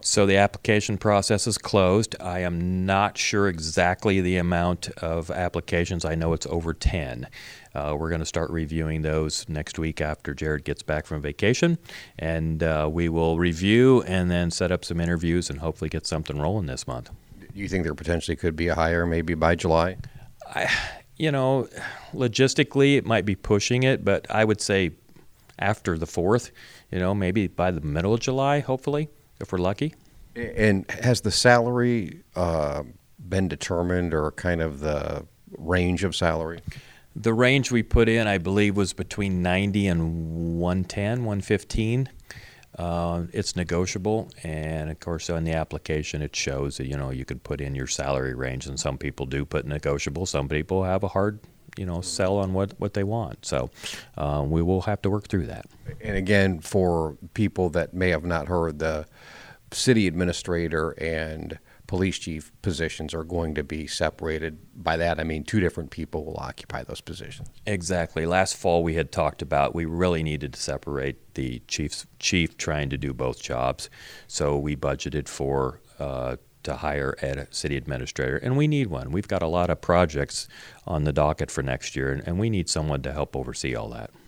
So the application process is closed. I am not sure exactly the amount of applications. I know it's over 10. We're going to start reviewing those next week after Jared gets back from vacation, and we will review and then set up some interviews and hopefully get something rolling this month. Do you think there potentially could be a hire maybe by July? Logistically, it might be pushing it, but I would say after the 4th, maybe by the middle of July, hopefully, if we're lucky. And has the salary been determined, or kind of the range of salary? The range we put in, I believe, was between 90 and 110, 115. It's negotiable, and of course on the application it shows that you could put in your salary range, and some people do put negotiable. Some people have a hard sell on what they want. So we will have to work through that. And again, for people that may have not heard, the city administrator and police chief positions are going to be separated. By that, I mean 2 different people will occupy those positions. Exactly. Last fall we had talked about we really needed to separate the chief trying to do both jobs. So we budgeted for to hire a city administrator, and we need one. We've got a lot of projects on the docket for next year, and we need someone to help oversee all that.